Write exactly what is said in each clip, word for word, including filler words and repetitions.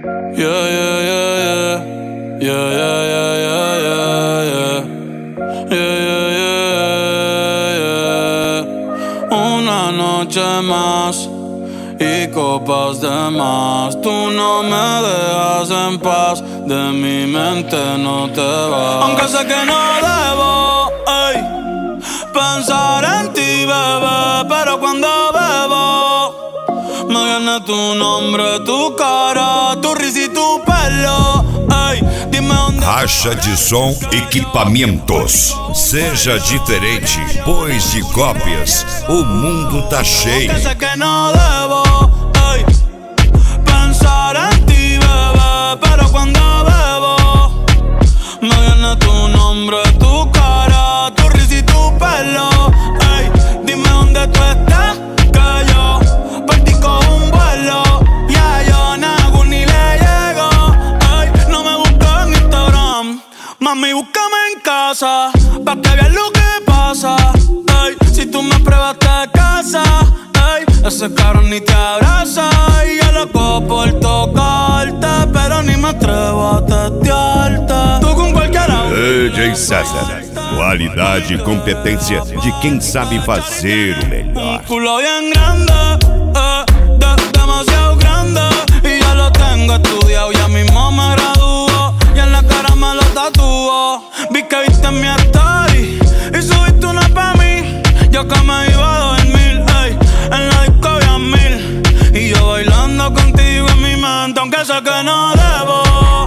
Yeah, yeah, yeah, yeah. Yeah, yeah, yeah, yeah, yeah, yeah. Yeah, yeah, yeah, yeah. Una noche más y copas de más. Tú no me dejas en paz, de mi mente no te vas. Aunque sé que no debo, ey, pensar en ti, bebé, pero cuando bebo me viene tu nombre, tu cara, tu risa y tu pelo. Ey, dime dónde. Racha de som equipamentos. Seja diferente, pois de cópias o mundo tá cheio. Aunque sé que no debo, ey, pensar en ti, bebé, pero cuando bebo me viene tu nombre, tu cara, tu risa y tu pelo. Ey, dime dónde tú estás, que yo perdí con un vuelo. Ya yo nago ni le llego. Ey, no me busques en Instagram, mami, búscame en casa, pa' que veas lo que pasa. Ey, si tú me pruebas te casa, ey, ese cabrón ni te abraza. Y yo loco por tocarte, pero ni me atrevo a testearte. Tú con cualquiera. D J César, qualidade e competência de quem sabe fazer o melhor. Un culo bien grande, eh, de, demasiado grande. Y ya lo tengo estudiado, ya mismo me gradúo. Y en la cara me lo tatúo. Vi que viste mi story y subiste una pa' mí. Yo que me iba a dormir, ey, en la disco había mil. Y yo bailando contigo en mi mente, aunque sé que no debo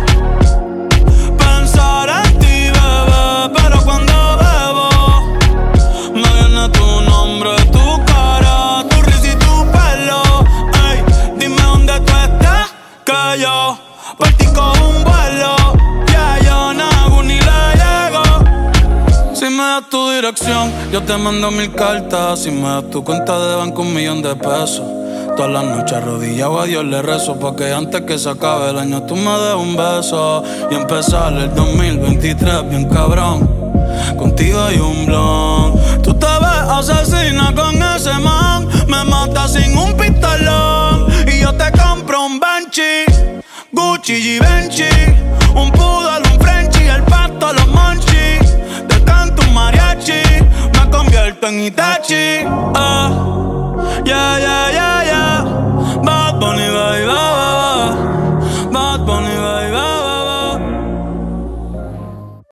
pensar en ti, bebé, pero cuando bebo me viene tu nombre, tu cara, tu risa y tu pelo. Ey, dime dónde tú estás, que yo partí con un vuelo. Ya yo nago ni le llego. Si me das tu dirección, yo te mando mil cartas. Si me das tu cuenta de banco, un millón de pesos. Todas las noches arrodillado a Dios le rezo, porque antes que se acabe el año tú me des un beso y empezar el dos mil veintitrés bien cabrón. Contigo hay un blon. Tú te ves asesina con ese man, me matas sin un pistolón. Y yo te compro un Banshee, Gucci, Givenchy, un poodle, un Frenchie, el pasto, los monchis. Te canto un mariachi, me convierto en Itachi. uh, Yeah, yeah, yeah.